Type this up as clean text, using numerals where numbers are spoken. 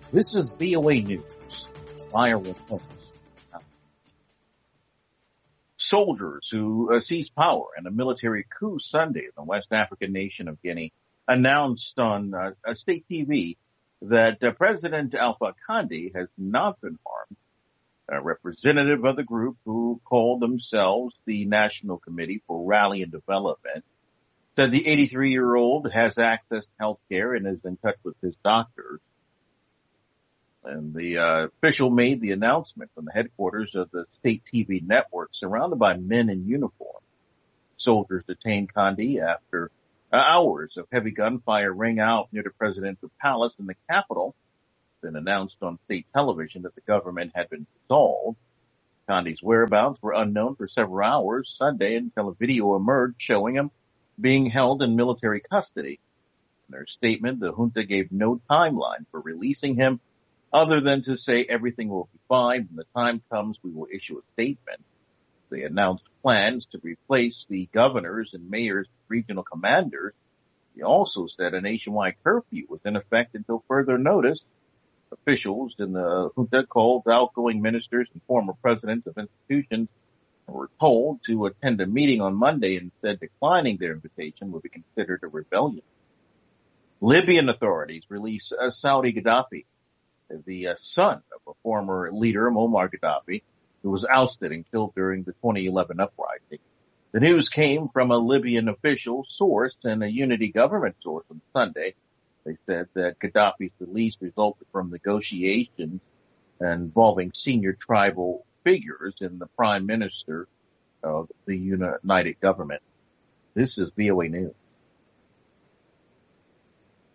This is VOA News. Fire reports. Soldiers who seized power in a military coup Sunday in the West African nation of Guinea announced on state TV that President Alpha Conde has not been harmed. A representative of the group, who called themselves the National Committee for Rally and Development, said the 83-year-old has access to health care and is in touch with his doctors. And the official made the announcement from the headquarters of the state TV network, surrounded by men in uniform. Soldiers detained Conde after hours of heavy gunfire rang out near the presidential palace in the capital, then announced on state television that the government had been dissolved. Conde's whereabouts were unknown for several hours Sunday until a video emerged showing him being held in military custody. In their statement, the junta gave no timeline for releasing him, other than to say everything will be fine. When the time comes, we will issue a statement. They announced plans to replace the governors and mayors, regional commanders. They also said a nationwide curfew was in effect until further notice. Officials in the junta called outgoing ministers and former presidents of institutions and were told to attend a meeting on Monday and said declining their invitation would be considered a rebellion. Libyan authorities released Saudi Gaddafi, the son of a former leader, Muammar Gaddafi, who was ousted and killed during the 2011 uprising. The news came from a Libyan official source and a unity government source on Sunday. They said that Gaddafi's release resulted from negotiations involving senior tribal figures and the prime minister of the united government. This is VOA News.